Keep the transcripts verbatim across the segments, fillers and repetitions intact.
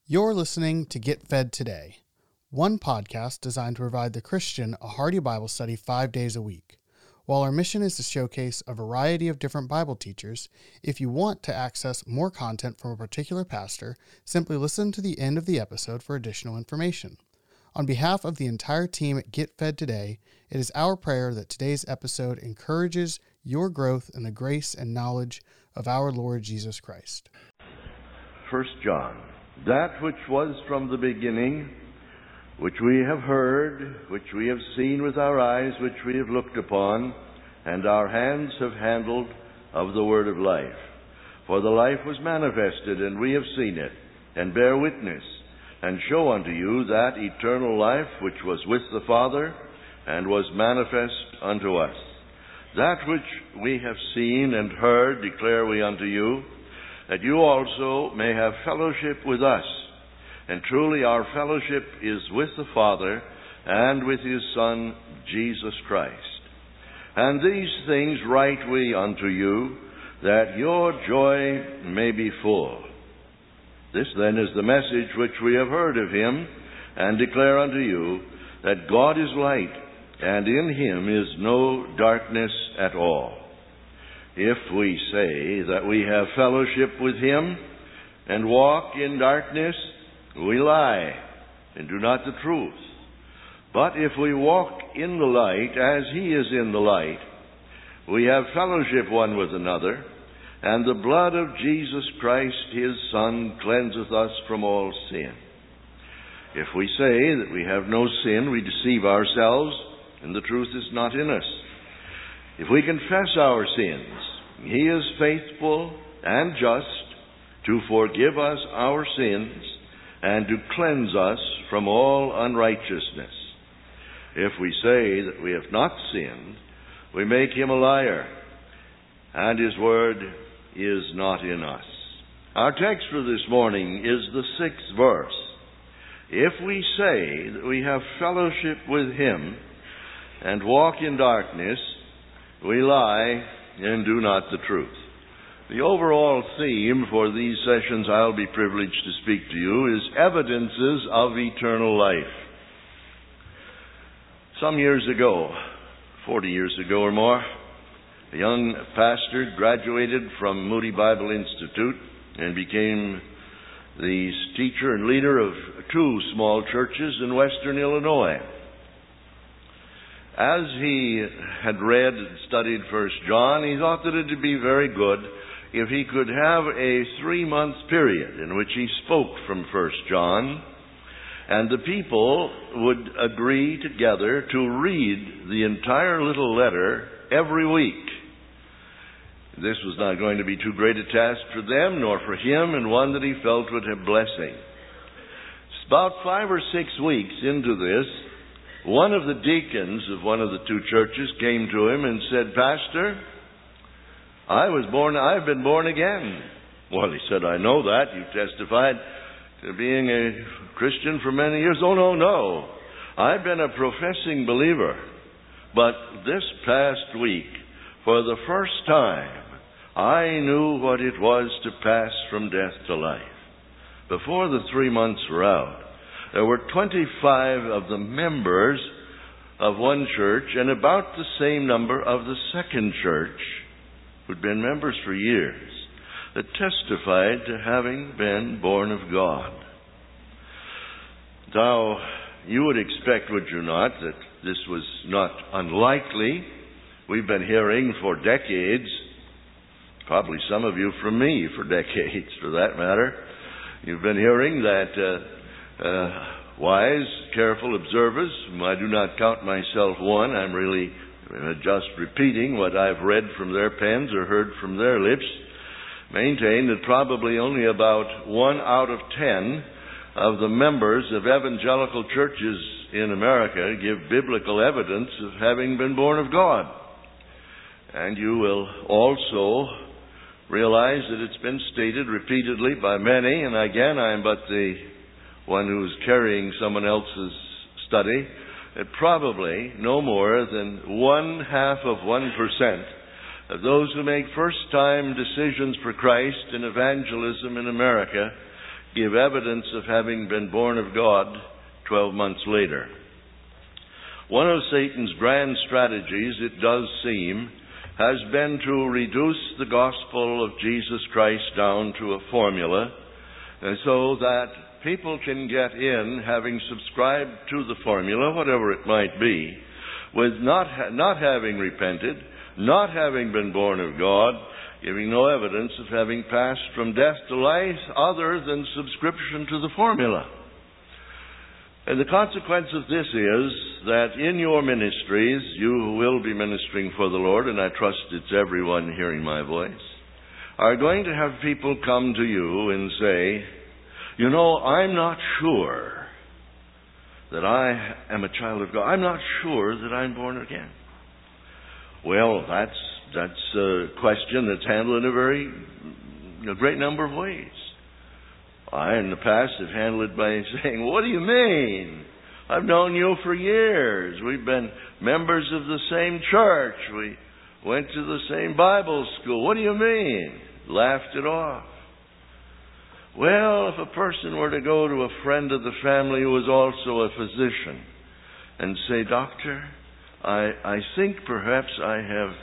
You're listening to Get Fed Today, one podcast designed to provide the Christian a hearty Bible study five days a week. While our mission is to showcase a variety of different Bible teachers, if you want to access more content from a particular pastor, simply listen to the end of the episode for additional information. On behalf of the entire team at Get Fed Today, it is our prayer that today's episode encourages your growth in the grace and knowledge of our Lord Jesus Christ. First John. That which was from the beginning, which we have heard, which we have seen with our eyes, which we have looked upon, and our hands have handled of the word of life. For the life was manifested, and we have seen it, and bear witness, and show unto you that eternal life which was with the Father, and was manifest unto us. That which we have seen and heard declare we unto you, that you also may have fellowship with us. And truly our fellowship is with the Father and with His Son, Jesus Christ. And these things write we unto you, that your joy may be full. This then is the message which we have heard of Him, and declare unto you, that God is light, and in Him is no darkness at all. If we say that we have fellowship with Him and walk in darkness, we lie and do not the truth. But if we walk in the light as He is in the light, we have fellowship one with another, and the blood of Jesus Christ, His Son, cleanseth us from all sin. If we say that we have no sin, we deceive ourselves, and the truth is not in us. If we confess our sins, He is faithful and just to forgive us our sins and to cleanse us from all unrighteousness. If we say that we have not sinned, we make Him a liar, and His word is not in us. Our text for this morning is the sixth verse. If we say that we have fellowship with Him and walk in darkness, we lie and do not the truth. The overall theme for these sessions I'll be privileged to speak to you is evidences of eternal life. Some years ago, forty years ago or more, a young pastor graduated from Moody Bible Institute and became the teacher and leader of two small churches in western Illinois. As he had read and studied First John, he thought that it would be very good if he could have a three-month period in which he spoke from First John, and the people would agree together to read the entire little letter every week. This was not going to be too great a task for them, nor for him, and one that he felt would have blessing. About five or six weeks into this, one of the deacons of one of the two churches came to him and said, "Pastor, I was born, I've been born again." Well, he said, "I know that. You testified to being a Christian for many years." "Oh, no, no. I've been a professing believer. But this past week, for the first time, I knew what it was to pass from death to life." Before the three months were out, there were twenty-five of the members of one church and about the same number of the second church, who'd been members for years, that testified to having been born of God. Now, you would expect, would you not, that this was not unlikely. We've been hearing for decades, probably some of you from me for decades for that matter, you've been hearing that uh, Uh, wise, careful observers, whom I do not count myself one, I'm really uh, just repeating what I've read from their pens or heard from their lips, maintain that probably only about one out of ten of the members of evangelical churches in America give biblical evidence of having been born of God. And you will also realize that it's been stated repeatedly by many, and again, I'm but the one who's carrying someone else's study, that probably no more than one half of one percent of those who make first-time decisions for Christ in evangelism in America give evidence of having been born of God twelve months later. One of Satan's grand strategies, it does seem, has been to reduce the gospel of Jesus Christ down to a formula, and so that people can get in, having subscribed to the formula, whatever it might be, with not ha- not having repented, not having been born of God, giving no evidence of having passed from death to life other than subscription to the formula. And the consequence of this is that in your ministries, you who will be ministering for the Lord, and I trust it's everyone hearing my voice, are going to have people come to you and say, you know, I'm not sure that I am a child of God. I'm not sure that I'm born again. Well, that's that's a question that's handled in a very a great number of ways. I, in the past, have handled it by saying, what do you mean? I've known you for years. We've been members of the same church. We went to the same Bible school. What do you mean? Laughed it off. Well, if a person were to go to a friend of the family who was also a physician and say, Doctor, I, I think perhaps I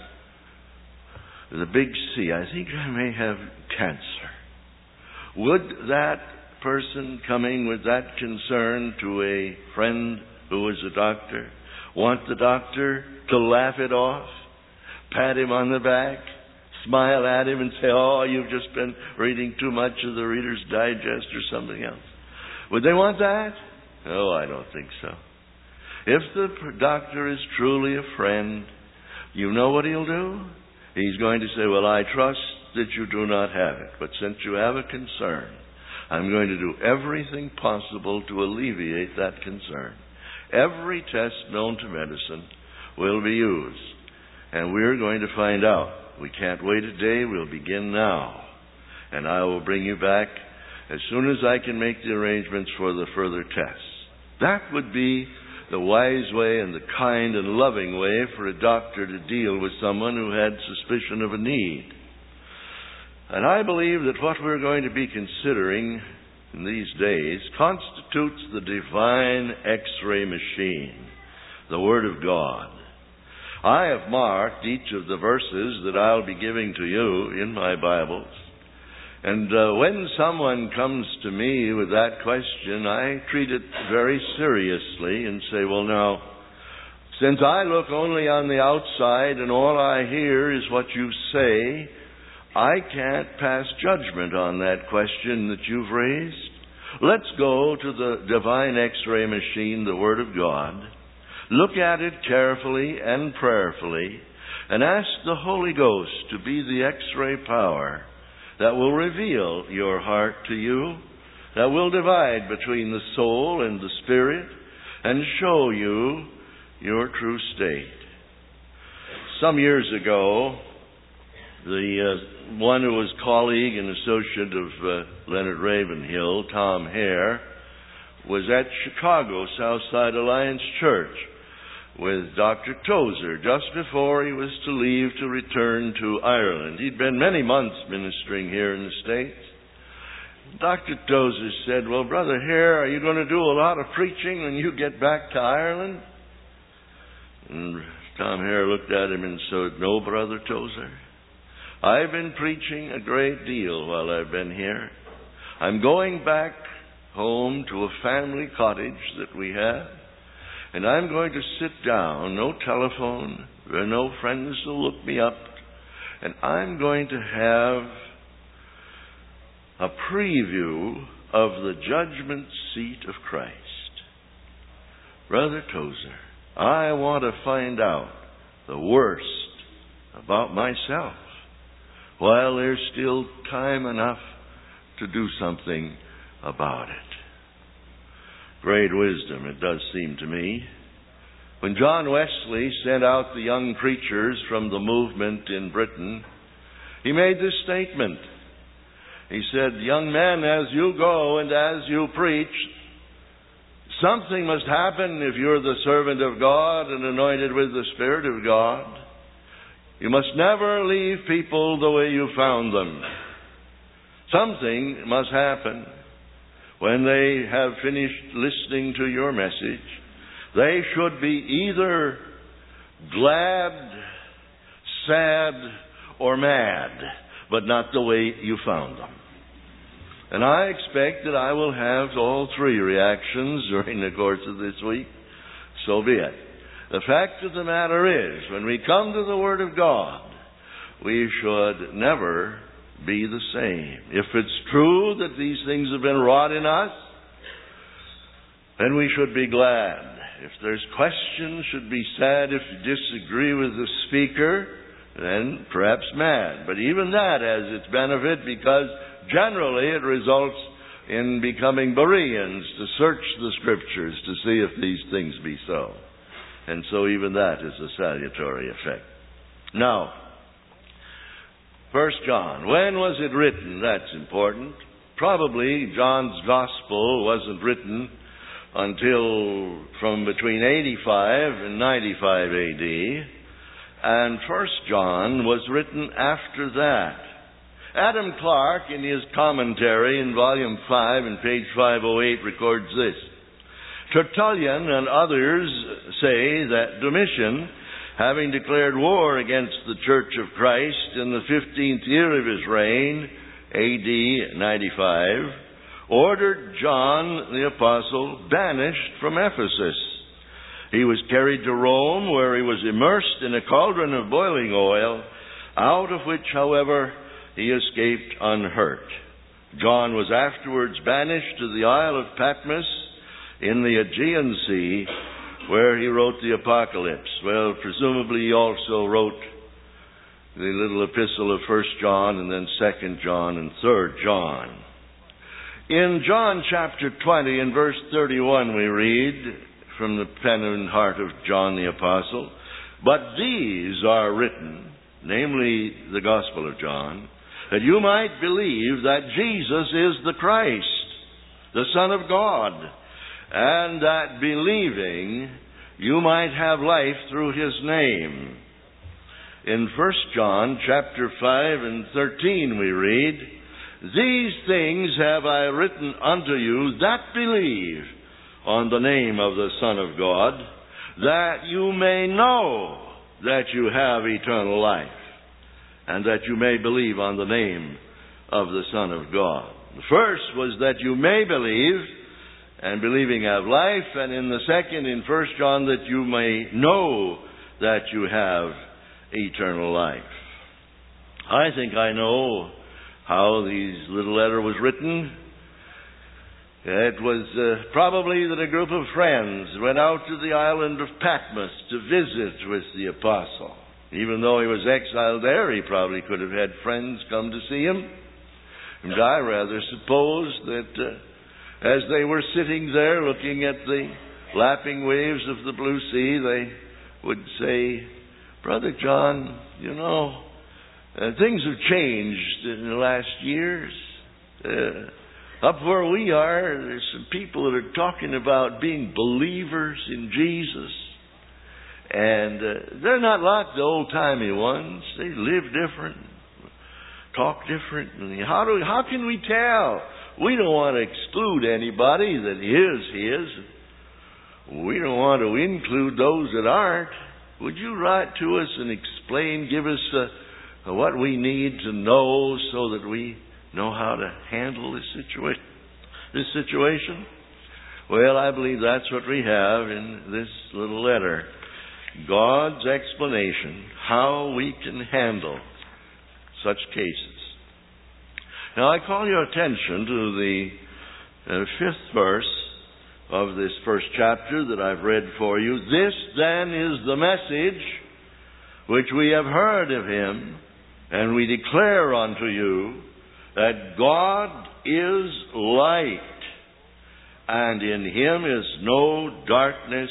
have the big C. I think I may have cancer. Would that person coming with that concern to a friend who is a doctor want the doctor to laugh it off, pat him on the back, smile at him and say, oh, you've just been reading too much of the Reader's Digest or something else? Would they want that? Oh, I don't think so. If the doctor is truly a friend, you know what he'll do? He's going to say, well, I trust that you do not have it, but since you have a concern, I'm going to do everything possible to alleviate that concern. Every test known to medicine will be used, and we're going to find out. We can't wait a day. We'll begin now, and I will bring you back as soon as I can make the arrangements for the further tests. That would be the wise way and the kind and loving way for a doctor to deal with someone who had suspicion of a need. And I believe that what we're going to be considering in these days constitutes the divine X-ray machine, the Word of God. I have marked each of the verses that I'll be giving to you in my Bibles. And uh, when someone comes to me with that question, I treat it very seriously and say, well, now, since I look only on the outside and all I hear is what you say, I can't pass judgment on that question that you've raised. Let's go to the divine X-ray machine, the Word of God. Look at it carefully and prayerfully and ask the Holy Ghost to be the X-ray power that will reveal your heart to you, that will divide between the soul and the spirit and show you your true state. Some years ago, the uh, one who was colleague and associate of uh, Leonard Ravenhill, Tom Hare, was at Chicago Southside Alliance Church with Doctor Tozer just before he was to leave to return to Ireland. He'd been many months ministering here in the States. Doctor Tozer said, well, Brother Hare, are you going to do a lot of preaching when you get back to Ireland? And Tom Hare looked at him and said, no, Brother Tozer. I've been preaching a great deal while I've been here. I'm going back home to a family cottage that we have, and I'm going to sit down, no telephone, there are no friends to look me up, and I'm going to have a preview of the judgment seat of Christ. Brother Tozer, I want to find out the worst about myself while there's still time enough to do something about it. Great wisdom, it does seem to me. When John Wesley sent out the young preachers from the movement in Britain, he made this statement. He said, young men, as you go and as you preach, something must happen if you're the servant of God and anointed with the Spirit of God. You must never leave people the way you found them. Something must happen. when they have finished listening to your message, they should be either glad, sad, or mad, but not the way you found them. And I expect that I will have all three reactions during the course of this week. So be it. The fact of the matter is, when we come to the Word of God, we should never be the same. If it's true that these things have been wrought in us, then we should be glad. If there's questions, should be sad. If you disagree with the speaker, then perhaps mad. But even that has its benefit, because generally it results in becoming Bereans, to search the Scriptures to see if these things be so. And so even that is a salutary effect. Now, First John, when was it written? That's important. Probably John's Gospel wasn't written until from between eighty-five and ninety-five A D, and First John was written after that. Adam Clarke, in his commentary in volume five and page five oh eight, records this. Tertullian and others say that Domitian, having declared war against the Church of Christ in the fifteenth year of his reign, A D ninety-five, ordered John the Apostle banished from Ephesus. He was carried to Rome, where he was immersed in a cauldron of boiling oil, out of which, however, he escaped unhurt. John was afterwards banished to the Isle of Patmos in the Aegean Sea, where he wrote the Apocalypse. Well, presumably he also wrote the little epistle of First John, and then Second John, and Third John. In John chapter twenty, in verse thirty-one, we read from the pen and heart of John the Apostle, "But these are written," namely the Gospel of John, "that you might believe that Jesus is the Christ, the Son of God, and that believing you might have life through his name." In First John chapter five and thirteen we read, "These things have I written unto you that believe on the name of the Son of God, that you may know that you have eternal life, and that you may believe on the name of the Son of God." The first was that you may believe, and believing have life, and in the second, in First John, that you may know that you have eternal life. I think I know how this little letter was written. It was uh, probably that a group of friends went out to the island of Patmos to visit with the apostle. Even though he was exiled there, he probably could have had friends come to see him. And I rather suppose that uh, as they were sitting there looking at the lapping waves of the blue sea, they would say, "Brother John, you know, uh, things have changed in the last years. Uh, up where we are, there's some people that are talking about being believers in Jesus. And uh, they're not like the old-timey ones. They live different, talk different. And how do we, how can we tell? We don't want to exclude anybody that is his. We don't want to include those that aren't. Would you write to us and explain, give us uh, what we need to know so that we know how to handle this situation? This situation? Well, I believe that's what we have in this little letter. God's explanation, how we can handle such cases. Now, I call your attention to the uh, fifth verse of this first chapter that I've read for you. "This then is the message which we have heard of him, and we declare unto you, that God is light, and in him is no darkness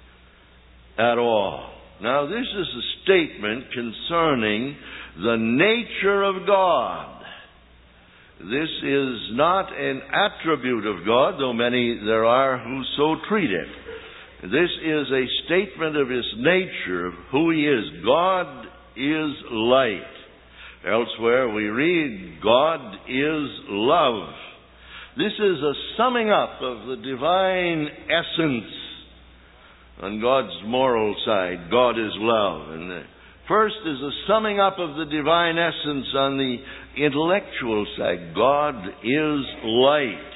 at all." Now, this is a statement concerning the nature of God. This is not an attribute of God, though many there are who so treat it. This is a statement of his nature, of who he is. God is light. Elsewhere we read, God is love. This is a summing up of the divine essence on God's moral side. God is love. And the first is a summing up of the divine essence on the intellectual side. God is light.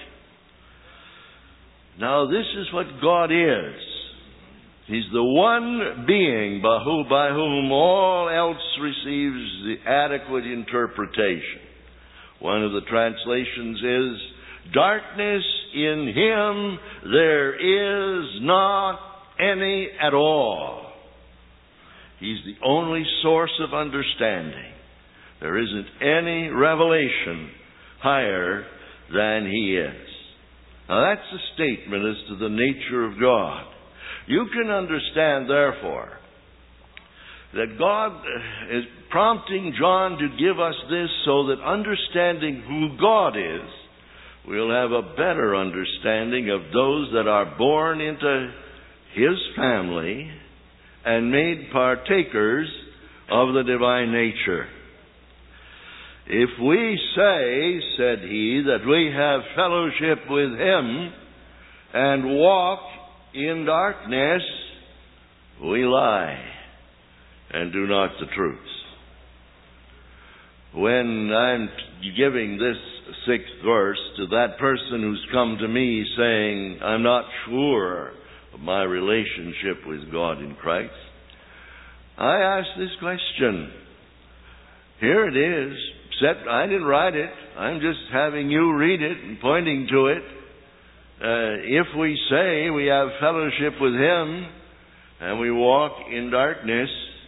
Now, this is what God is. He's the one being by, who, by whom all else receives the adequate interpretation. One of the translations is, darkness in Him there is not any at all. He's the only source of understanding. There isn't any revelation higher than He is. Now that's a statement as to the nature of God. You can understand, therefore, that God is prompting John to give us this so that understanding who God is, we'll have a better understanding of those that are born into His family and made partakers of the divine nature. If we say, said He, that we have fellowship with Him and walk in darkness, we lie and do not the truth. When I'm giving this sixth verse to that person who's come to me saying, I'm not sure of my relationship with God in Christ, I ask this question. Here it is. Except I didn't write it. I'm just having you read it and pointing to it. Uh, if we say we have fellowship with Him and we walk in darkness,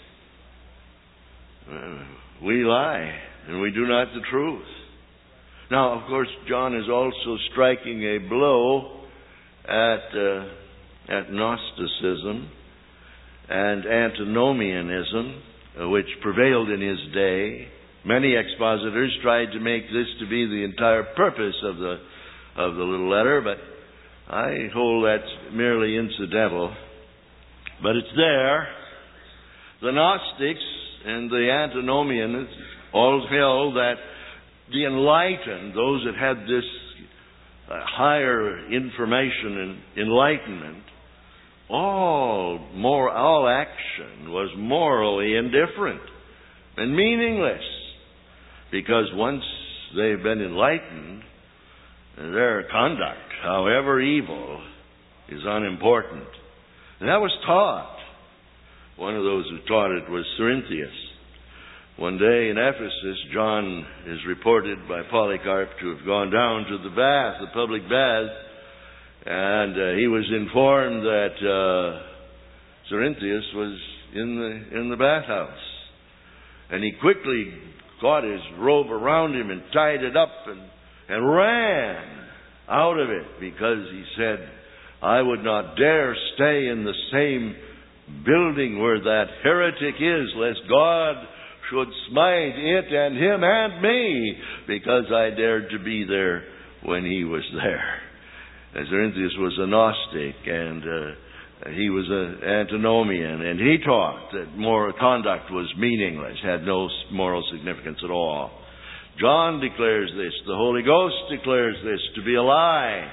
uh, we lie and we do not the truth. Now, of course, John is also striking a blow at, uh, at Gnosticism and antinomianism, uh, which prevailed in his day. Many expositors tried to make this to be the entire purpose of the of the little letter, but I hold that's merely incidental. But it's there. The Gnostics and the antinomians all held that the enlightened, those that had this uh, higher information and enlightenment, all more all action was morally indifferent and meaningless. Because once they've been enlightened, their conduct, however evil, is unimportant. And that was taught. One of those who taught it was Cerinthius. One day in Ephesus, John is reported by Polycarp to have gone down to the bath, the public bath, and uh, he was informed that uh, Cerinthius was in the in the bathhouse. And he quickly got his robe around him and tied it up and, and ran out of it because he said, I would not dare stay in the same building where that heretic is, lest God should smite it and him and me, because I dared to be there when he was there. As Cerinthius was a Gnostic, and uh, he was an antinomian, and he taught that moral conduct was meaningless, had no moral significance at all. John declares this, the Holy Ghost declares this to be a lie.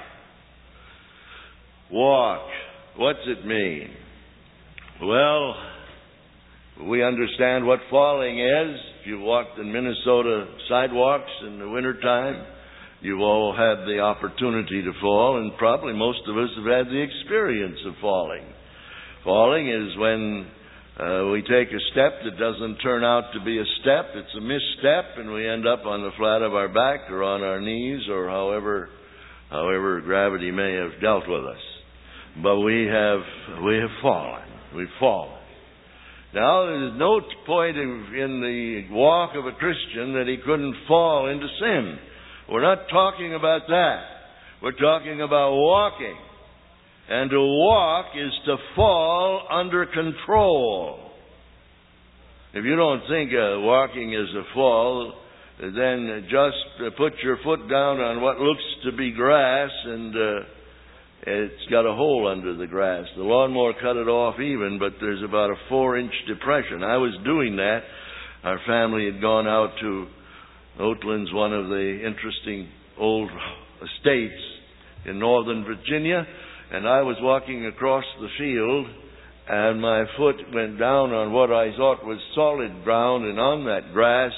Walk. What's it mean? Well, we understand what falling is. If you've walked in Minnesota sidewalks in the wintertime, you've all had the opportunity to fall, and probably most of us have had the experience of falling. Falling is when uh, we take a step that doesn't turn out to be a step. It's a misstep, and we end up on the flat of our back or on our knees or however, however gravity may have dealt with us. But we have we have fallen. We've fallen. Now, there's no point in, in the walk of a Christian that he couldn't fall into sin. We're not talking about that. We're talking about walking. And to walk is to fall under control. If you don't think uh, walking is a fall, then just put your foot down on what looks to be grass, and uh, it's got a hole under the grass. The lawnmower cut it off even, but there's about a four-inch depression. I was doing that. Our family had gone out to Oatlands, one of the interesting old estates in northern Virginia, and I was walking across the field, and my foot went down on what I thought was solid ground, and on that grass,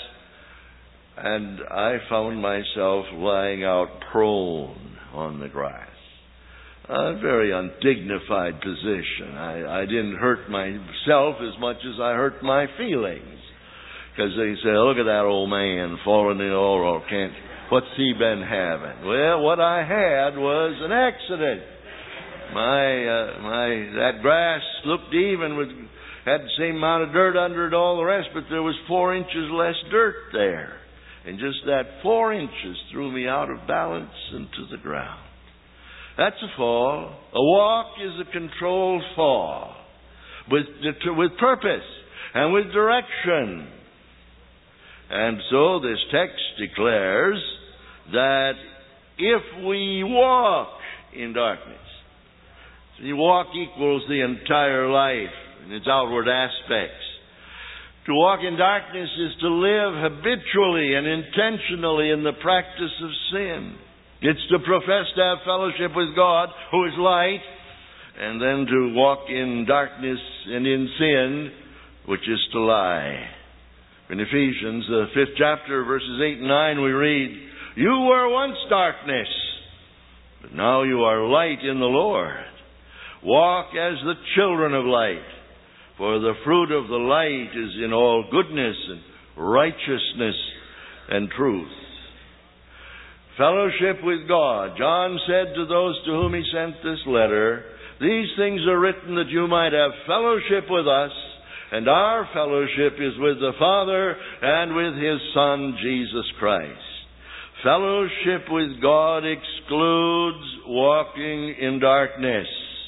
and I found myself lying out prone on the grass. A very undignified position. I, I didn't hurt myself as much as I hurt my feelings. Because they say, look at that old man falling in the oil. Can't, what's he been having? Well, what I had was an accident. My, uh, my, that grass looked even, with, had the same amount of dirt under it, all the rest, but there was four inches less dirt there. And just that four inches threw me out of balance into the ground. That's a fall. A walk is a controlled fall with, with purpose and with direction. And so this text declares that if we walk in darkness, the walk equals the entire life in its outward aspects. To walk in darkness is to live habitually and intentionally in the practice of sin. It's to profess to have fellowship with God, who is light, and then to walk in darkness and in sin, which is to lie. In Ephesians, the fifth chapter, verses eight and nine, we read, "You were once darkness, but now you are light in the Lord. Walk as the children of light, for the fruit of the light is in all goodness and righteousness and truth." Fellowship with God. John said to those to whom he sent this letter, "These things are written that you might have fellowship with us, and our fellowship is with the Father and with His Son, Jesus Christ." Fellowship with God excludes walking in darkness.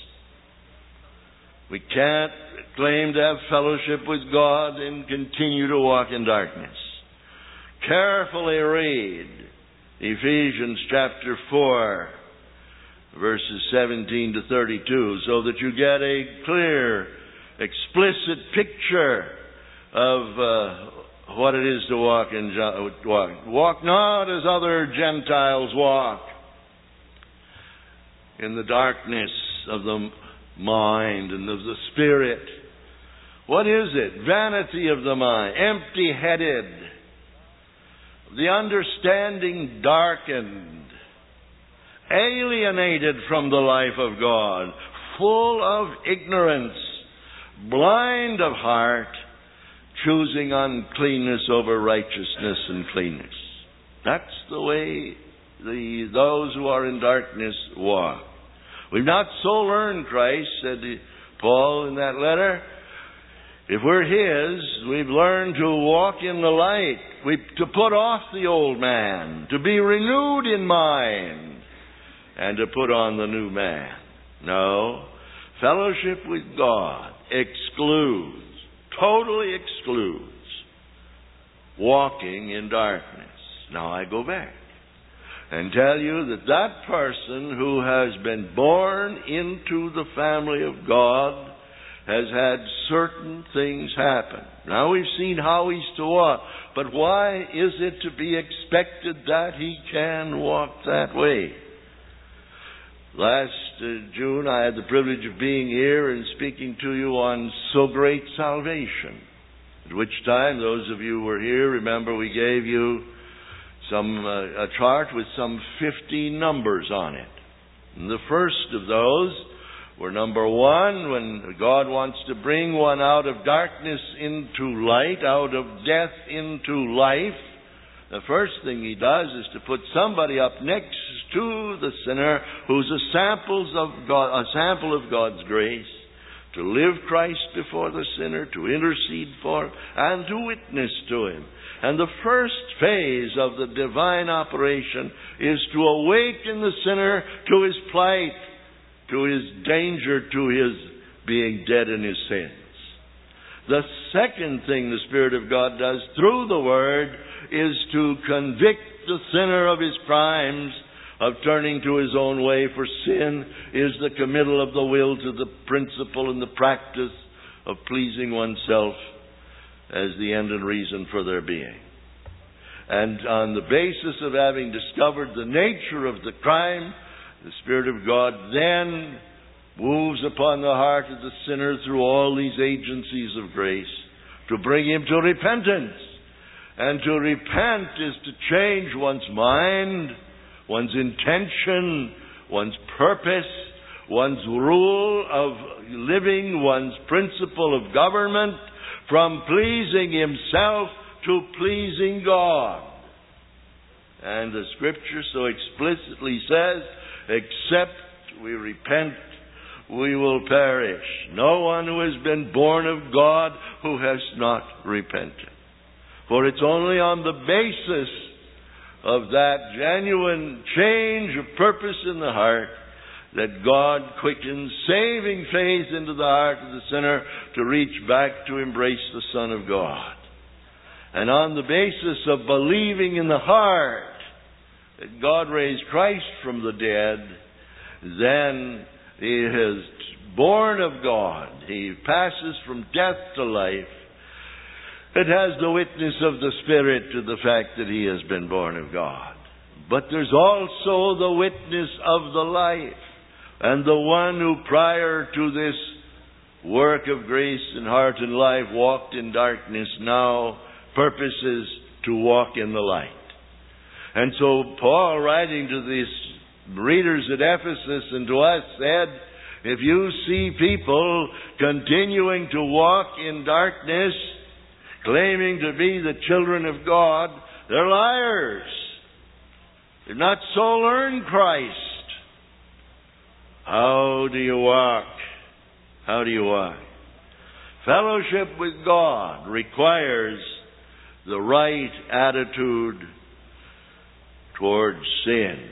We can't claim to have fellowship with God and continue to walk in darkness. Carefully read Ephesians chapter four, verses seventeen to thirty-two, so that you get a clear, explicit picture of uh, what it is to walk in walk. Walk not as other Gentiles walk, in the darkness of the mind and of the spirit. What is it? Vanity of the mind, empty-headed, the understanding darkened, alienated from the life of God, full of ignorance, blind of heart, choosing uncleanness over righteousness and cleanness. That's the way the those who are in darkness walk. We've not so learned Christ, said Paul in that letter. If we're His, we've learned to walk in the light, we, to put off the old man, to be renewed in mind, and to put on the new man. No, fellowship with God excludes, totally excludes, walking in darkness. Now I go back and tell you that that person who has been born into the family of God has had certain things happen. Now we've seen how he's to walk, but why is it to be expected that he can walk that way? Last uh, June I had the privilege of being here and speaking to you on So Great Salvation, at which time those of you who were here, remember we gave you some uh, a chart with some fifty numbers on it. And the first of those were number one, when God wants to bring one out of darkness into light, out of death into life. The first thing He does is to put somebody up next to the sinner who's a samples of God, a sample of God's grace, to live Christ before the sinner, to intercede for him, and to witness to him. And the first phase of the divine operation is to awaken the sinner to his plight, to his danger, to his being dead in his sins. The second thing the Spirit of God does through the Word is to convict the sinner of his crimes, of turning to his own way, for sin is the committal of the will to the principle and the practice of pleasing oneself as the end and reason for their being. And on the basis of having discovered the nature of the crime, the Spirit of God then moves upon the heart of the sinner through all these agencies of grace to bring him to repentance. And to repent is to change one's mind, one's intention, one's purpose, one's rule of living, one's principle of government, from pleasing himself to pleasing God. And the Scripture so explicitly says, except we repent, we will perish. No one who has been born of God who has not repented. For it's only on the basis of that genuine change of purpose in the heart that God quickens saving faith into the heart of the sinner to reach back to embrace the Son of God. And on the basis of believing in the heart that God raised Christ from the dead, then he is born of God. He passes from death to life. It has the witness of the Spirit to the fact that he has been born of God. But there's also the witness of the life. And the one who prior to this work of grace in heart and life walked in darkness now purposes to walk in the light. And so Paul, writing to these readers at Ephesus and to us, said, if you see people continuing to walk in darkness, claiming to be the children of God, they're liars. They've not so learned Christ. How do you walk? How do you walk? Fellowship with God requires the right attitude towards sin.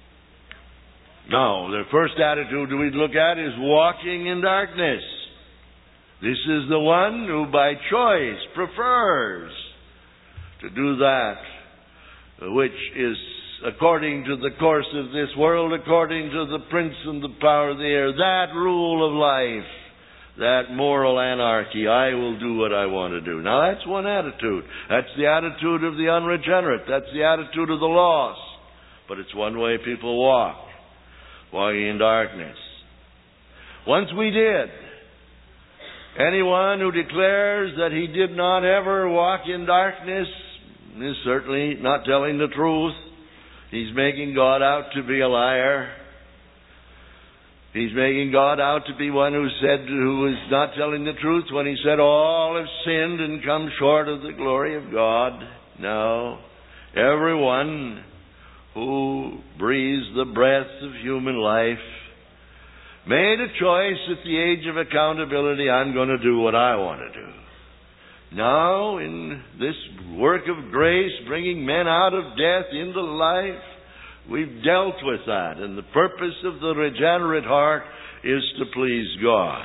Now, the first attitude we look at is walking in darkness. This is the one who by choice prefers to do that which is according to the course of this world, according to the prince and the power of the air, that rule of life, that moral anarchy. I will do what I want to do. Now that's one attitude. That's the attitude of the unregenerate. That's the attitude of the lost. But it's one way people walk, walking in darkness. Once we did. Anyone who declares that he did not ever walk in darkness is certainly not telling the truth. He's making God out to be a liar. He's making God out to be one who said, who was not telling the truth when he said all have sinned and come short of the glory of God. No. Everyone who breathes the breath of human life made a choice at the age of accountability. I'm going to do what I want to do. Now, in this work of grace, bringing men out of death into life, we've dealt with that. And the purpose of the regenerate heart is to please God.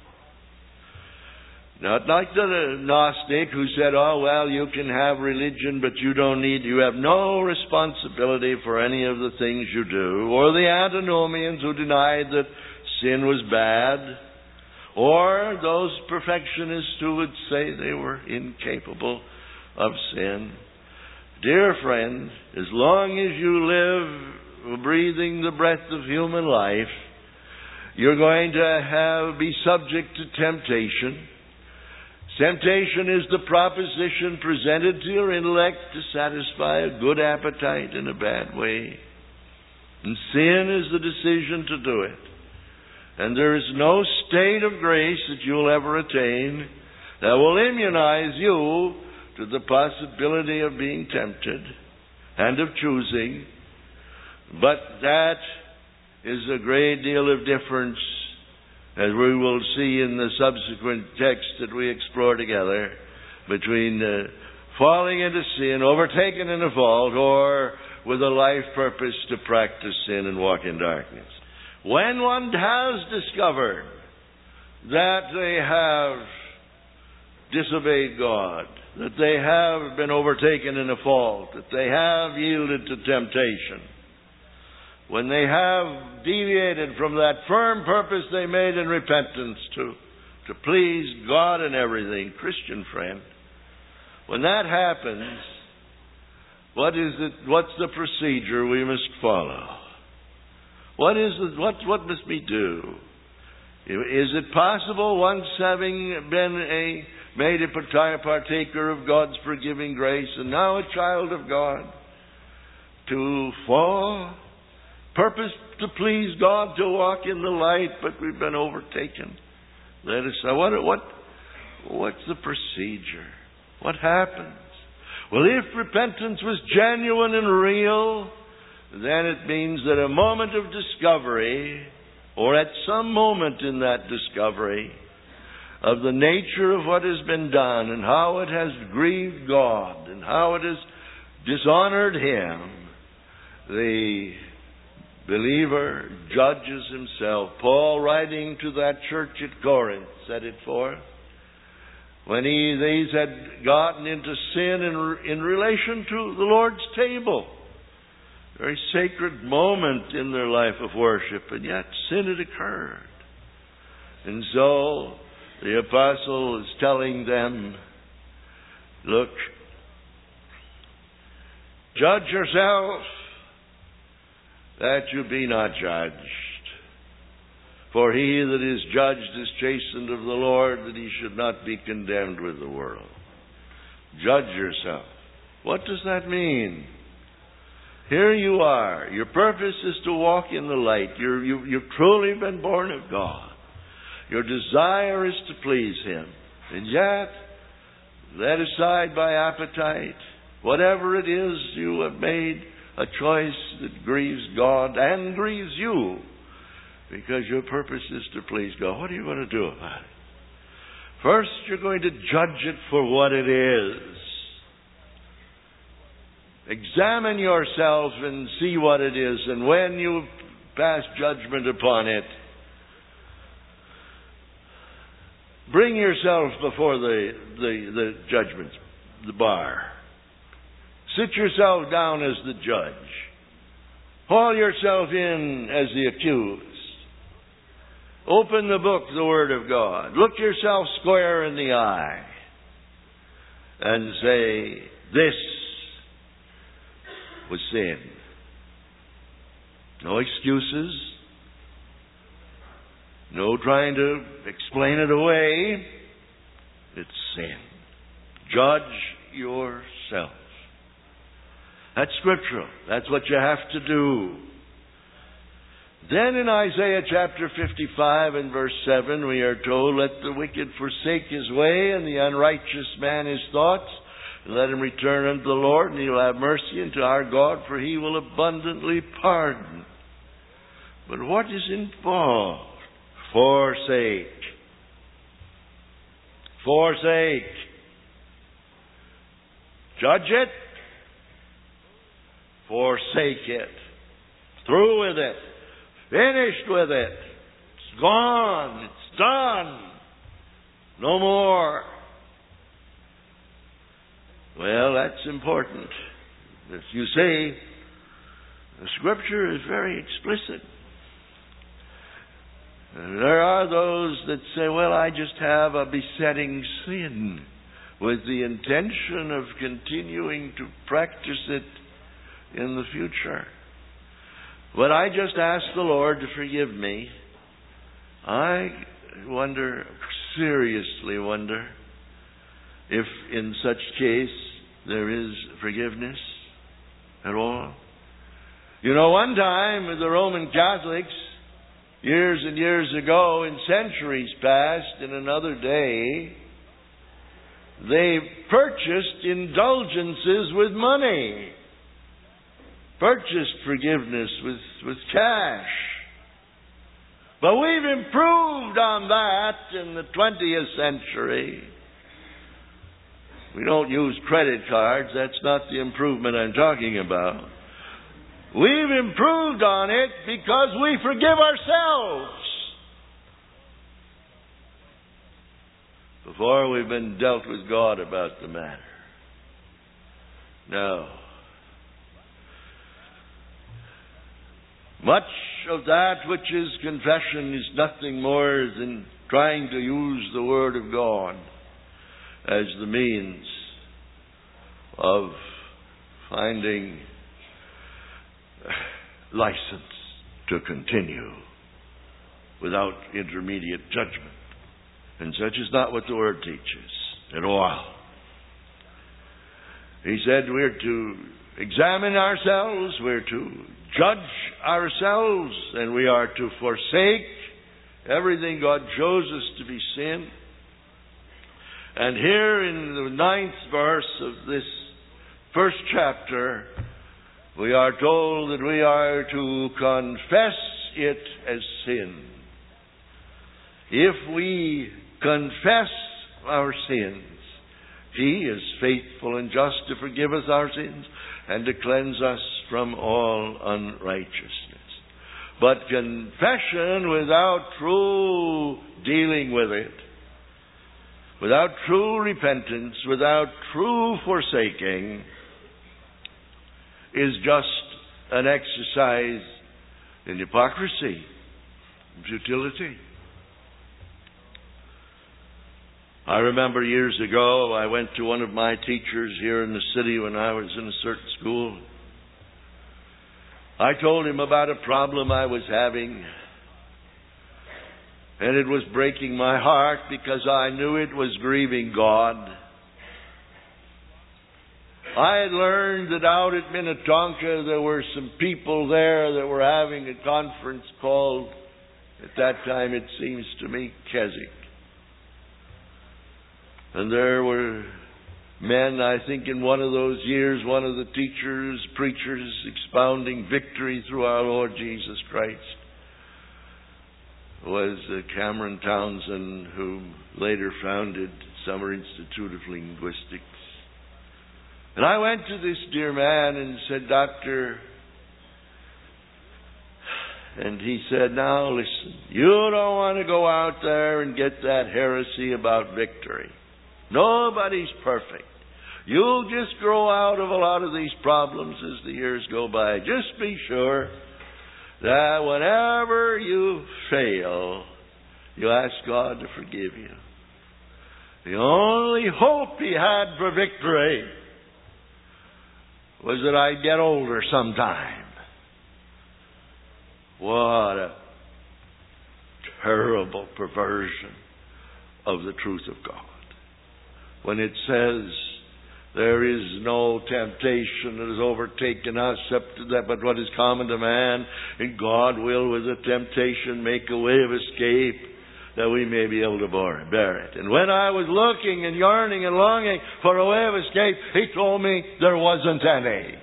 Not like the Gnostic who said, oh, well, you can have religion, but you don't need, you have no responsibility for any of the things you do. Or the Antinomians who denied that sin was bad. Or those perfectionists who would say they were incapable of sin. Dear friend, as long as you live breathing the breath of human life, you're going to have be subject to temptation. Temptation is the proposition presented to your intellect to satisfy a good appetite in a bad way. And sin is the decision to do it. And there is no state of grace that you'll ever attain that will immunize you to the possibility of being tempted and of choosing. But that is a great deal of difference, as we will see in the subsequent text that we explore together, between uh, falling into sin, overtaken in a fault, or with a life purpose to practice sin and walk in darkness. When one has discovered that they have disobeyed God, that they have been overtaken in a fault, that they have yielded to temptation, when they have deviated from that firm purpose they made in repentance to, to please God in everything, Christian friend, when that happens, What is it? What's the procedure we must follow? What is it? What what must we do? Is it possible, once having been a made a partaker of God's forgiving grace and now a child of God, to fall, purpose to please God, to walk in the light, but we've been overtaken? Let us know. What what what's the procedure? What happens? Well, if repentance was genuine and real, then it means that a moment of discovery, or at some moment in that discovery, of the nature of what has been done and how it has grieved God and how it has dishonored Him, the believer judges himself. Paul, writing to that church at Corinth, set it forth. When he, these had gotten into sin in, in relation to the Lord's table, very sacred moment in their life of worship, and yet sin had occurred. And so the apostle is telling them, look, judge yourself that you be not judged. For he that is judged is chastened of the Lord, that he should not be condemned with the world. Judge yourself. What does that mean? Here you are. Your purpose is to walk in the light. You're, you, you've truly been born of God. Your desire is to please Him. And yet, led aside by appetite, whatever it is, you have made a choice that grieves God and grieves you, because your purpose is to please God. What are you going to do about it? First, you're going to judge it for what it is. Examine yourself and see what it is, and when you pass judgment upon it, bring yourself before the, the, the judgment, the bar. Sit yourself down as the judge. Haul yourself in as the accused. Open the book, the Word of God. Look yourself square in the eye and say, this was sin. No excuses. No trying to explain it away. It's sin. Judge yourself. That's scriptural. That's what you have to do. Then in Isaiah chapter fifty-five and verse seven, we are told, let the wicked forsake his way and the unrighteous man his thoughts, and let him return unto the Lord, and he will have mercy unto our God, for he will abundantly pardon. But what is involved? Forsake. Forsake. Judge it. Forsake it. Through with it. Finished with it. It's gone. It's done. No more. Well, that's important. As you see, the Scripture is very explicit. And there are those that say, well, I just have a besetting sin with the intention of continuing to practice it in the future. But I just ask the Lord to forgive me. I wonder, seriously wonder, if in such case there is forgiveness at all. You know, one time with the Roman Catholics, years and years ago, in centuries past, in another day, they purchased indulgences with money. Purchased forgiveness with, with cash. But we've improved on that in the twentieth century. We don't use credit cards. That's not the improvement I'm talking about. We've improved on it because we forgive ourselves before we've been dealt with God about the matter. Now, much of that which is confession is nothing more than trying to use the Word of God as the means of finding license to continue without intermediate judgment. And such is not what the Word teaches at all. He said we're to examine ourselves, we're to judge ourselves, and we are to forsake everything God shows us to be sin. And here in the ninth verse of this first chapter, we are told that we are to confess it as sin. If we confess our sins, He is faithful and just to forgive us our sins and to cleanse us from all unrighteousness. But confession without true dealing with it, without true repentance, without true forsaking, is just an exercise in hypocrisy and futility. I remember years ago, I went to one of my teachers here in the city when I was in a certain school. I told him about a problem I was having, and it was breaking my heart because I knew it was grieving God. I had learned that out at Minnetonka there were some people there that were having a conference called, at that time it seems to me, Keswick. And there were men, I think in one of those years, one of the teachers, preachers, expounding victory through our Lord Jesus Christ was uh, Cameron Townsend, who later founded Summer Institute of Linguistics. And I went to this dear man and said, Doctor, and he said, now listen, you don't want to go out there and get that heresy about victory. Nobody's perfect. You'll just grow out of a lot of these problems as the years go by. Just be sure that whenever you fail, you ask God to forgive you. The only hope he had for victory was that I'd get older sometime. What a terrible perversion of the truth of God. When it says, there is no temptation that has overtaken us except that but what is common to man, and God will with the temptation make a way of escape that we may be able to bear it. And when I was looking and yearning and longing for a way of escape, he told me there wasn't any.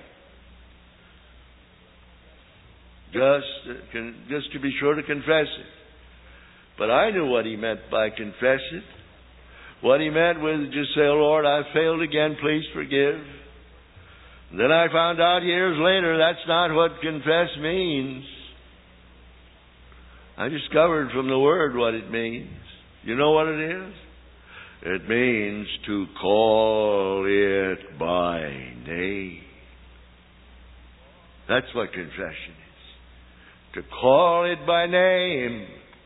Just, just to be sure to confess it. But I knew what he meant by confess it. What he meant was just say, oh Lord, I failed again, please forgive. And then I found out years later that's not what confess means. I discovered from the Word what it means. You know what it is? It means to call it by name. That's what confession is. To call it by name.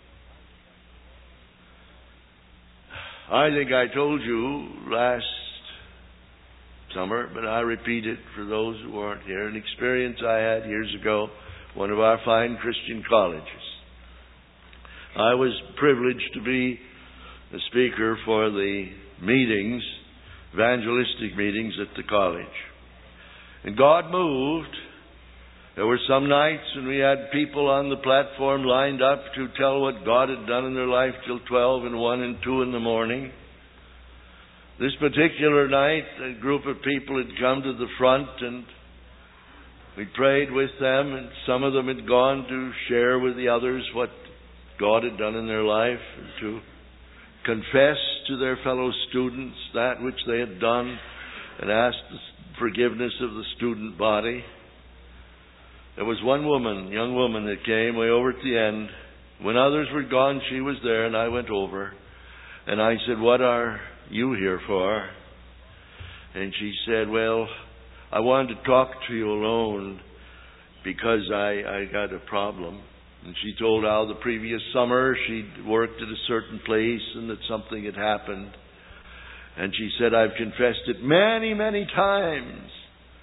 I think I told you last summer, but I repeat it for those who aren't here, an experience I had years ago, one of our fine Christian colleges. I was privileged to be a speaker for the meetings, evangelistic meetings at the college. And God moved. There were some nights when we had people on the platform lined up to tell what God had done in their life till twelve and one and two in the morning. This particular night, a group of people had come to the front and we prayed with them, and some of them had gone to share with the others what God had done in their life and to confess to their fellow students that which they had done and ask the forgiveness of the student body. There was one woman, young woman, that came way over at the end. When others were gone, she was there, and I went over. And I said, what are you here for? And she said, well, I wanted to talk to you alone because I, I got a problem. And she told how the previous summer she'd worked at a certain place and that something had happened. And she said, I've confessed it many, many times.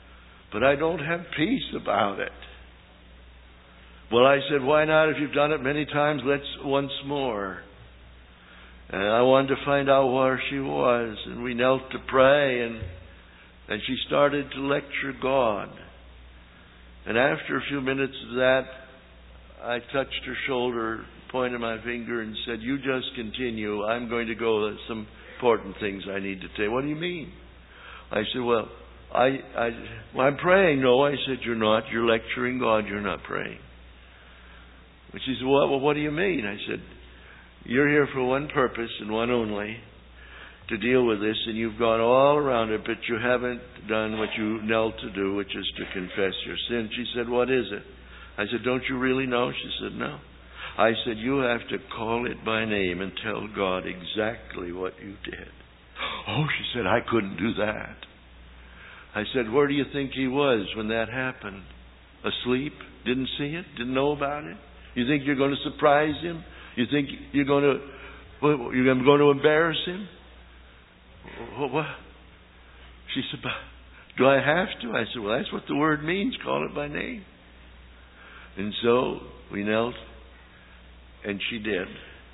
but I don't have peace about it. Well, I said, why not? If you've done it many times, let's once more. And I wanted to find out where she was, and we knelt to pray, and and she started to lecture God. And after a few minutes of that, I touched her shoulder, pointed my finger, and said, you just continue. I'm going to go. There's some important things I need to tell you. What do you mean? I said, well, I, I, well, I'm praying. No, I said, you're not. You're lecturing God. You're not praying. And she said, well, well, what do you mean? I said, you're here for one purpose and one only, to deal with this, and you've gone all around it, but you haven't done what you knelt to do, which is to confess your sin. She said, what is it? I said, don't you really know? She said, no. I said, you have to call it by name and tell God exactly what you did. Oh, she said, I couldn't do that. I said, where do you think he was when that happened? Asleep? Didn't see it? Didn't know about it? You think you're going to surprise him? You think you're going to you're going to embarrass him? What? She said, do I have to? I said, well, that's what the word means. Call it by name. And so we knelt, and she did.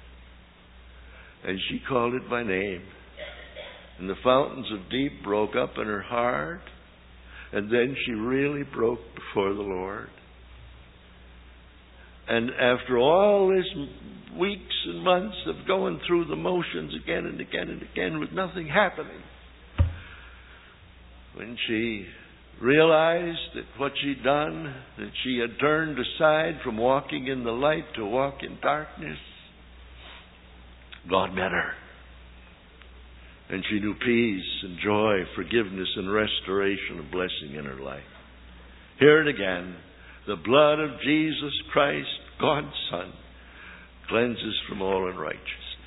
And she called it by name. And the fountains of deep broke up in her heart. And then she really broke before the Lord. And after all this weeks and months of going through the motions again and again and again with nothing happening, when she realized that what she'd done, that she had turned aside from walking in the light to walk in darkness, God met her. And she knew peace and joy, forgiveness and restoration of blessing in her life. Hear it again. The blood of Jesus Christ, God's Son, cleanses from all unrighteousness.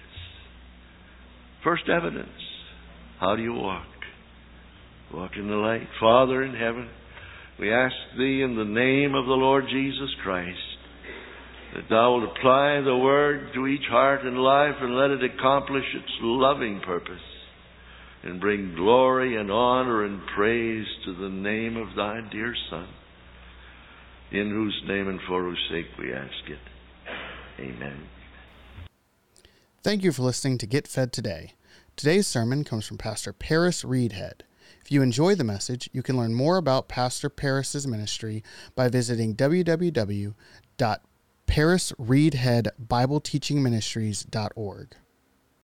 First evidence. How do you walk? Walk in the light. Father in heaven, we ask Thee in the name of the Lord Jesus Christ that Thou wilt apply the Word to each heart and life and let it accomplish its loving purpose and bring glory and honor and praise to the name of Thy dear Son, in whose name and for whose sake we ask it. Amen. Thank you for listening to Get Fed Today. Today's sermon comes from Pastor Paris Reedhead. If you enjoy the message, you can learn more about Pastor Paris's ministry by visiting w w w dot paris reedhead bible teaching ministries dot org.